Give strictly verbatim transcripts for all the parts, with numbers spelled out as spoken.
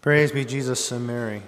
Praise be Jesus and Mary.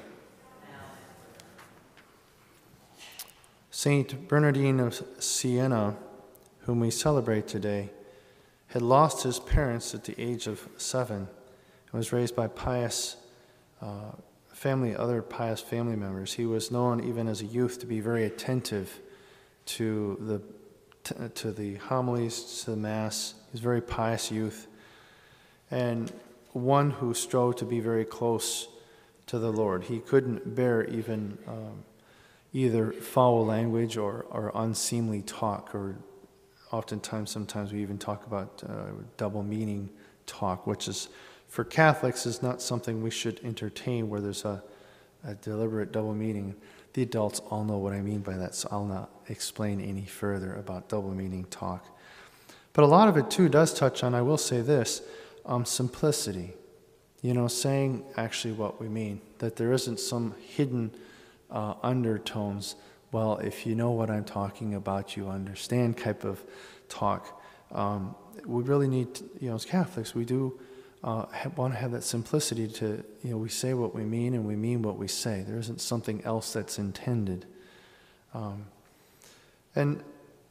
Saint Bernardine of Siena, whom we celebrate today, had lost his parents at the age of seven and was raised by pious uh, family, other pious family members. He was known even as a youth to be very attentive to the to the homilies, to the Mass. He was a very pious youth, and one who strove to be very close to the Lord. He couldn't bear even um, either foul language or, or unseemly talk, or oftentimes, sometimes we even talk about uh, double meaning talk, which is, for Catholics, is not something we should entertain where there's a, a deliberate double meaning. The adults all know what I mean by that, so I'll not explain any further about double meaning talk. But a lot of it, too, does touch on, I will say this, um, simplicity. You know, saying actually what we mean, that there isn't some hidden uh, undertones, well, if you know what I'm talking about, you understand type of talk. Um, we really need, to, you know, as Catholics, we do uh, have, want to have that simplicity to, you know, we say what we mean and we mean what we say. There isn't something else that's intended. Um, and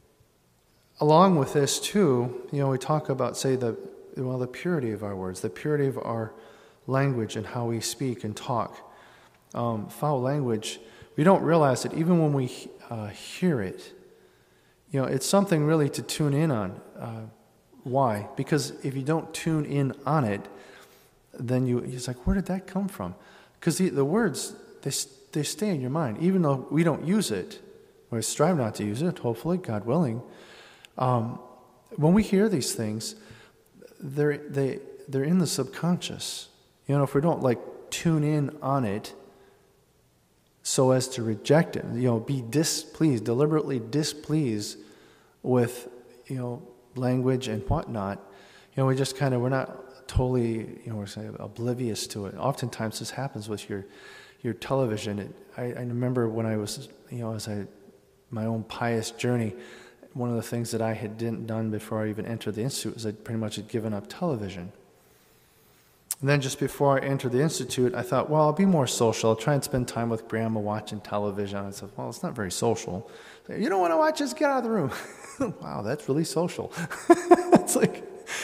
along with this, too, you know, we talk about, say, the, well, the purity of our words, the purity of our language and how we speak and talk. Um, foul language, we don't realize that even when we uh, hear it, you know, it's something really to tune in on. Uh, why? Because if you don't tune in on it, then you, it's like, where did that come from? Because the, the words, they, they stay in your mind, even though we don't use it. We strive not to use it, hopefully, God willing. Um, when we hear these things, they're, they, they're in the subconscious. You know, if we don't, like, tune in on it so as to reject it, you know, be displeased, deliberately displeased with, you know, language and whatnot, you know, we just kind of, we're not totally, you know, we're saying oblivious to it. Oftentimes this happens with your your television. It, I, I remember when I was, you know, as I, my own pious journey, one of the things that I had didn't done before I even entered the Institute was I pretty much had given up television. And then just before I entered the Institute, I thought, well, I'll be more social. I'll try and spend time with Grandma watching television. I said, well, it's not very social. Said, you don't want to watch? Just get out of the room. Wow, that's really social. It's like,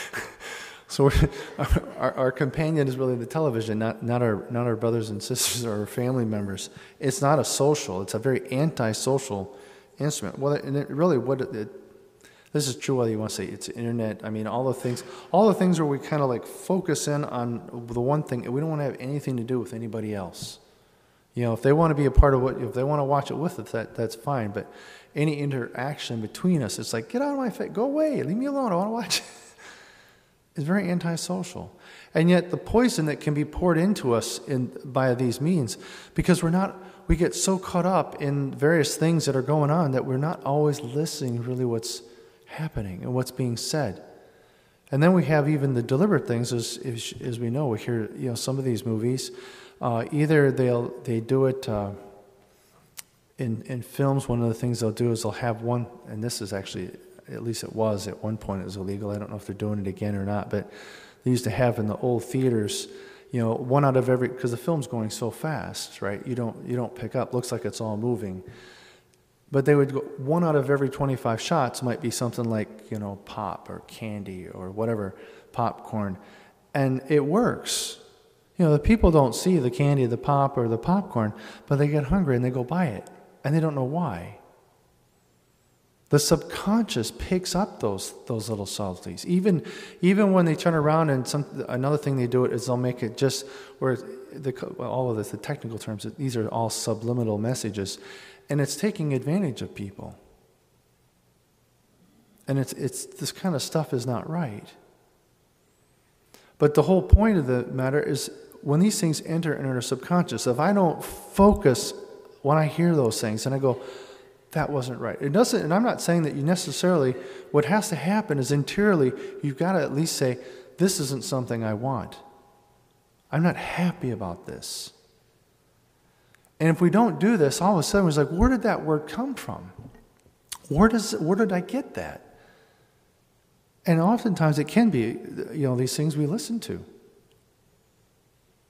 so we're, our, our companion is really the television, not, not our not our brothers and sisters or our family members. It's not a social. It's a very anti-social instrument. Well, and it really, what it, it this is true whether you want to say it's internet. I mean, all the things, all the things where we kind of like focus in on the one thing, and we don't want to have anything to do with anybody else. You know, if they want to be a part of what, if they want to watch it with us, that that's fine. But any interaction between us, it's like, get out of my face, go away, leave me alone, I want to watch it. It's very antisocial. And yet the poison that can be poured into us in by these means, because we're not, we get so caught up in various things that are going on that we're not always listening really what's happening and what's being said. And then we have even the deliberate things, as as, as we know, we hear, you know, some of these movies, uh, either they'll they do it uh, in in films. One of the things they'll do is they'll have one, and this is actually, at least it was at one point, it was illegal. I don't know if they're doing it again or not, but they used to have in the old theaters, you know, one out of every, because the film's going so fast, right? You don't you don't pick up. Looks like it's all moving. But they would go, one out of every twenty-five shots might be something like, you know, pop or candy or whatever, popcorn. And it works. You know, the people don't see the candy, the pop, or the popcorn, but they get hungry and they go buy it. And they don't know why. The subconscious picks up those those little subtleties. Even even when they turn around and some another thing they do it is they'll make it just where the well, all of this, the technical terms, these are all subliminal messages. And it's taking advantage of people. And it's it's this kind of stuff is not right. But the whole point of the matter is when these things enter into our subconscious, if I don't focus when I hear those things and I go, that wasn't right. It doesn't, and I'm not saying that you necessarily, what has to happen is interiorly, you've got to at least say, this isn't something I want. I'm not happy about this. And if we don't do this, all of a sudden it's like, where did that word come from? Where does where did I get that? And oftentimes it can be, you know, these things we listen to.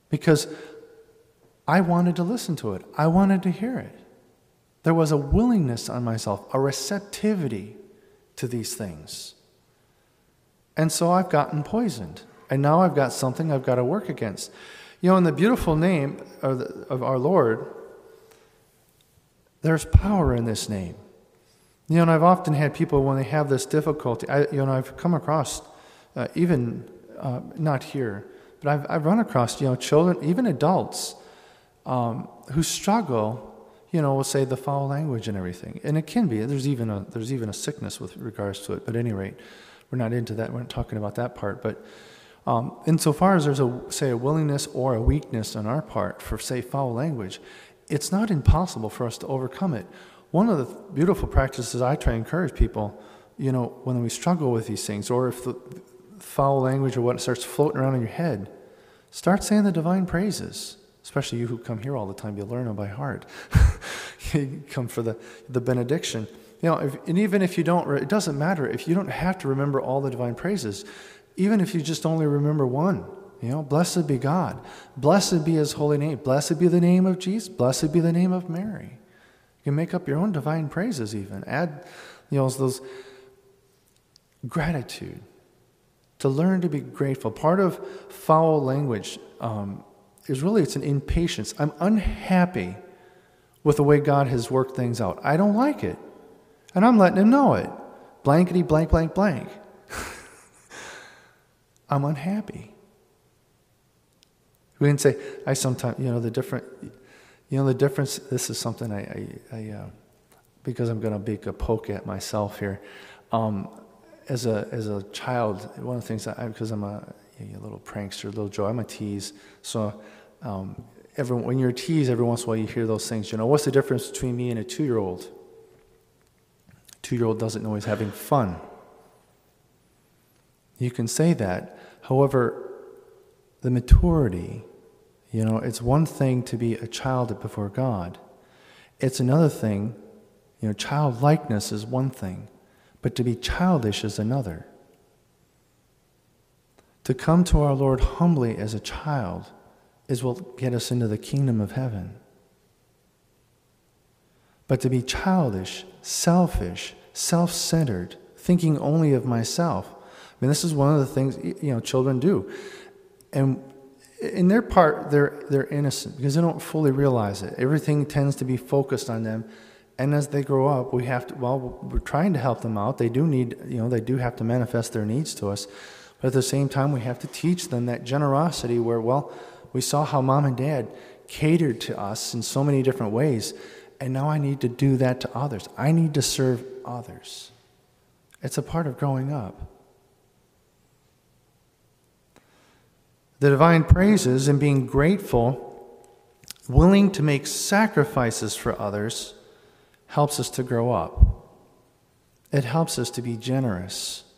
because I wanted to listen to it. I wanted to hear it. There was a willingness on myself, a receptivity to these things. And so I've gotten poisoned. And now I've got something I've got to work against. You know, in the beautiful name of, the, of our Lord, there's power in this name. You know, and I've often had people when they have this difficulty, I, you know, I've come across, uh, even, uh, not here, but I've, I've run across, you know, children, even adults, um, who struggle, you know, with, say, the foul language and everything. And it can be, there's even a, there's even a sickness with regards to it, but at any rate, we're not into that, we're not talking about that part, but um, insofar as there's a, say, a willingness or a weakness on our part for, say, foul language, it's not impossible for us to overcome it. One of the beautiful practices I try to encourage people, you know, when we struggle with these things, or if the foul language or what starts floating around in your head, start saying the divine praises. Especially you who come here all the time, you learn them by heart. You come for the, the benediction. You know, if, and even if you don't, it doesn't matter. If you don't have to remember all the divine praises, even if you just only remember one, you know, blessed be God. Blessed be his holy name. Blessed be the name of Jesus. Blessed be the name of Mary. You can make up your own divine praises even. Add, you know, those gratitude. To learn to be grateful. Part of foul language um, is really, it's an impatience. I'm unhappy with the way God has worked things out. I don't like it. And I'm letting him know it. Blankety blank blank blank. I'm unhappy. We can say, I sometimes, you know, the different, you know, the difference, this is something I, I, I uh, because I'm going to make a poke at myself here. Um, as a as a child, one of the things that I, because I'm a, a little prankster, little Joe, I'm a tease. So um, every, when you're a tease, every once in a while you hear those things. You know, what's the difference between me and a two-year-old? Two-year-old doesn't know he's having fun. You can say that. However, the maturity, you know, it's one thing to be a child before God. It's another thing, you know, childlikeness is one thing, but to be childish is another. To come to our Lord humbly as a child is what will get us into the kingdom of heaven. But to be childish, selfish, self-centered, thinking only of myself, I mean, this is one of the things, you know, children do. And in their part, they're they're innocent because they don't fully realize it. Everything tends to be focused on them. And as they grow up, we have to, well, we're trying to help them out. They do need, you know, they do have to manifest their needs to us. But at the same time, we have to teach them that generosity where, well, we saw how mom and dad catered to us in so many different ways. And now I need to do that to others. I need to serve others. It's a part of growing up. The divine praises and being grateful, willing to make sacrifices for others, helps us to grow up. It helps us to be generous.